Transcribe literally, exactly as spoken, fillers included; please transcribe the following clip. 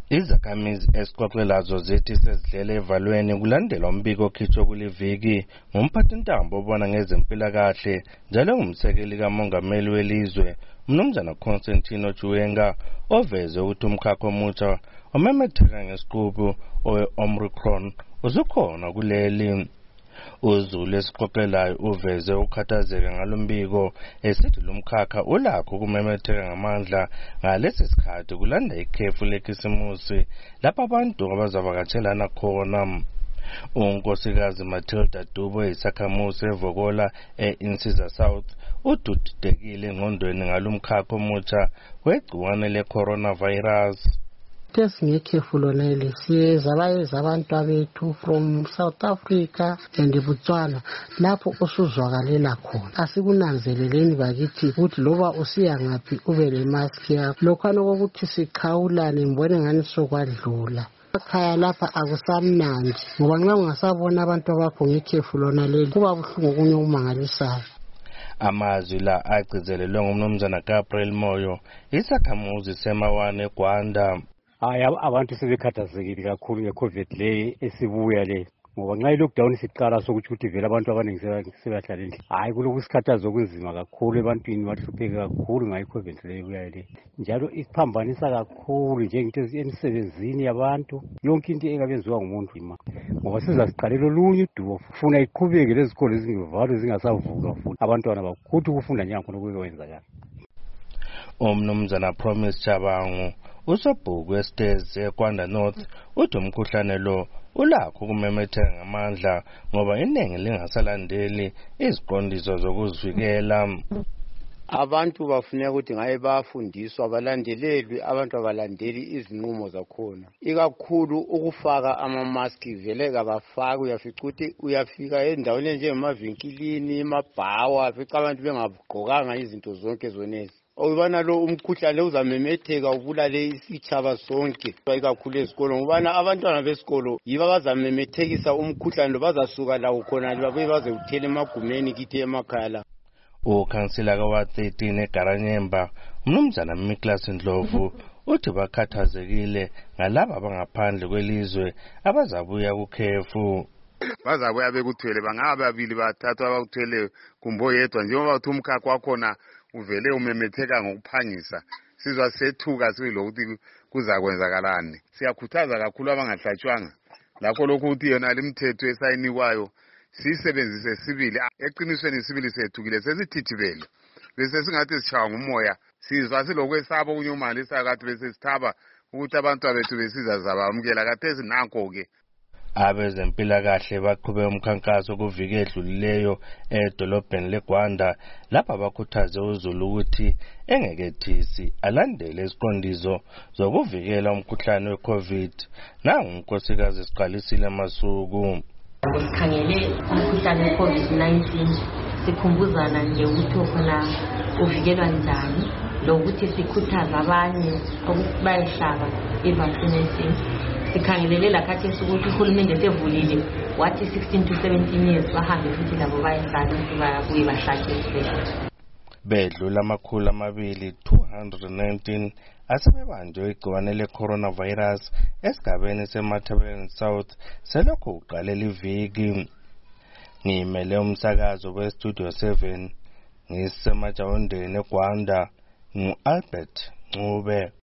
Izakhamizi esiqoqelazo zithi sezidlele evalweni kulandela umbiko okhitshwe kuliviki ngumphathintambo obona ngezempilakahle njalo ngumsekeli kamongameli welizwe uMnumzana Constantino Chiwenga oveze ukuthi umkhakha omutsha omemetheka ngesiqubu owe-Omicron usukhona kuleli. UZulu esiqoqelayo uveze ukhathazeka ngalombiko esithi lumkhakha ulakho ukumemetheka ngamandla ngalesi sikhathi kulanda ikhefu lekhisimusi lapho abantu abazavakatshelana khona. uNkosikazi Matilda Dubo isakhamuzi evokola e-Insiza South ududekile engqondweni ngalomkhakha omutsha wegciwane le-coronavirus. Singekhefu lona eli siyeza bayeza abantu abethu from South Africa and Botswana lapho usuzwakalela khona. Asikunanzeleleni bakithi ukuthi loba usiya ngaphi ube le mask yakho. Lokhana kokuthi sikhawulane mbone ngani sokwadlula. Ekhaya lapha akusamnandi ngoba nxa ungasabona abantu abakho ngekhefu lona leli kuba buhlungu kunye umangalisayo. Amazwi la agcizelelwe nguMnumzana Gabriel Moyo isakhamuzi semawane eGwanda. Hayi abantu sebekhathazekile kakhulu ngeCovid le esibuya le ngoba nxa i-lockdown siqala sokuthi ukuthi vele abantu abaningi sebahlala endlini. Hayi kulokusikhathaza okunzima kakhulu ebantwini bahlupheka kakhulu ngayo iCovid le ebuyayo le njalo isiphambanisa kakhulu njengento emsebenzini yabantu yonke into engabenziwa ngumuntu ngoba sizasiqalela olunye udubo funa iqhubeke lezikolo ezingevalwe zingasavuka futhi abantwana bakhuthi ukufunda njengakhona kwenzakala. uMnumzana Promise Chabangu usobhuku westairs eGwanda North uthi umkhuhlane lo ulakho ukumemetheka ngamandla ngoba iningi lingasalandeli iziqondiso zokuzivikela. Abantu bafuneka ukuthi ngaye bafundiswa abalandelelwe abantu abalandeli izinqumo zakhona ikakhulu ukufaka ama-mask vele kabafaki uyafica ukuthi uyafika endaweni njengemavinkilini emabhawa fica abantu bengagqokanga izinto zonke zonezi. Ubana lo umkhuhlane uzamemetheka ubulale isitshaba sonke ikakhulu ezikolo ngobana abantwana besikolo yibo abazamemethekisa umkhuhlane lo bazasuka lawo khona babuye bazewuthela emagumeni kithi emakhaya la. Ukhansila kawa thirteen eGaranyemba uMnumzana Miklas Ndlovu uthi bakhathazekile ngalabo abangaphandle kwelizwe abazabuya kukhefu. Bazabuya bekuthwele bangabe babili bathathu abakuthweleyo kumbe oyedwa njengoba uthi umkhakha wakhona uvele umemetheka ngokuphangisa sizwa sethuka silokuthi kuzakwenzakalani. Siyakhuthaza kakhulu abangahlatshwanga lakho lokhu ukuthi yona limithetho esayinikwayo sisebenzise sibili eqinisweni sibili sethukile sesithithibele bese singathi sishawa ngumoya sizwa silokwesaba unyumalisa kathi bese sithaba ukuthi abantu abethu besiza zabamukela kathesi nanko ke. Abezempilakahle baqhube umkhankaso okuvika edlulileyo edolobheni leGwanda lapha abakhuthaze uZulu ukuthi engekethisi alandele isiqondiso zokuvikela umkhuhlane weCovid. Nangu unkosikazi siqalisile amasuku. Sikhangele umkhuhlane weCovid nineteen sikhumbuzana nje ukuthi khona uvikelwa njani lokuthi sikhuthaza abanye ukuthi bayehlaba i-vaccination. Sikhangelele lakhathi ukuthi uhulumende sevulile wathi sixteen to seventeen years bahambe futhi labo bayehlala babuye bahlatshwe. Bedlula amakhulu amabili two hundred nineteen asebebanjwe igciwane le-coronavirus esigabeni seMatabeleland South selokhu uqalela iviki. Ngimele umsakazo weStudio seven ngisemajawondeni eGwanda ngu-Albert Ncube.